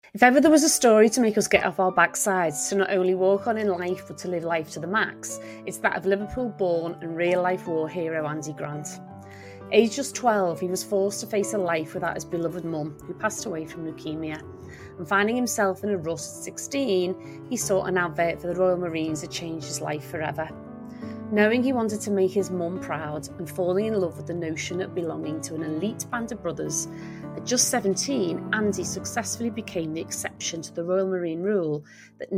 If ever there was a story to make us get off our backsides, to not only walk on in life but to live life to the max, it's that of Liverpool-born and real-life war hero Andy Grant. Aged just 12, he was forced to face a life without his beloved mum, who passed away from leukaemia. And finding himself in a rut at 16, he sought an advert for the Royal Marines that changed his life forever. Knowing he wanted to make his mum proud and falling in love with the notion of belonging to an elite band of brothers, at just 17, Andy successfully became the exception to the Royal Marine rule that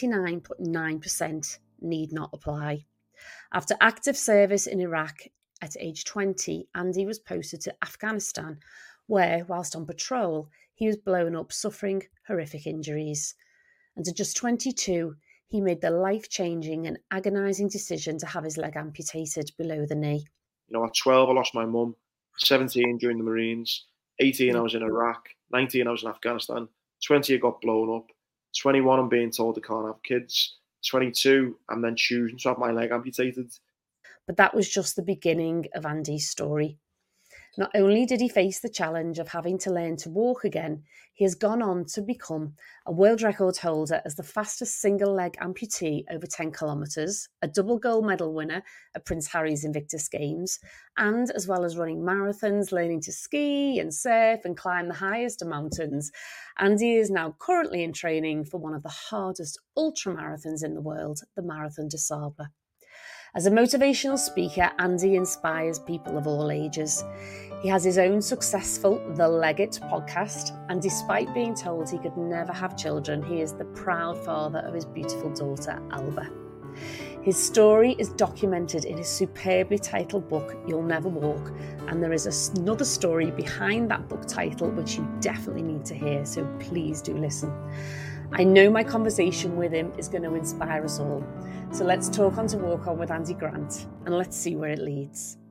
99.9% need not apply. After active service in Iraq at age 20, Andy was posted to Afghanistan, where, whilst on patrol, he was blown up suffering horrific injuries. And at just 22, he made the life-changing and agonising decision to have his leg amputated below the knee. At 12, I lost my mum. 17, joined the Marines. 18, I was in Iraq. 19, I was in Afghanistan. 20, I got blown up. 21, I'm being told I can't have kids. 22, I'm then choosing to have my leg amputated. But that was just the beginning of Andy's story. Not only did he face the challenge of having to learn to walk again, he has gone on to become a world record holder as the fastest single-leg amputee over 10 kilometres, a double gold medal winner at Prince Harry's Invictus Games, and as well as running marathons, learning to ski and surf and climb the highest of mountains, Andy is now currently in training for one of the hardest ultramarathons in the world, the Marathon des Sables. As a motivational speaker, Andy inspires people of all ages. He has his own successful The Leggett podcast, and despite being told he could never have children, he is the proud father of his beautiful daughter, Alba. His story is documented in his superbly titled book, You'll Never Walk, and there is another story behind that book title which you definitely need to hear, so please do listen. I know my conversation with him is going to inspire us all. So let's talk on to Walk On with Andy Grant, and let's see where it leads.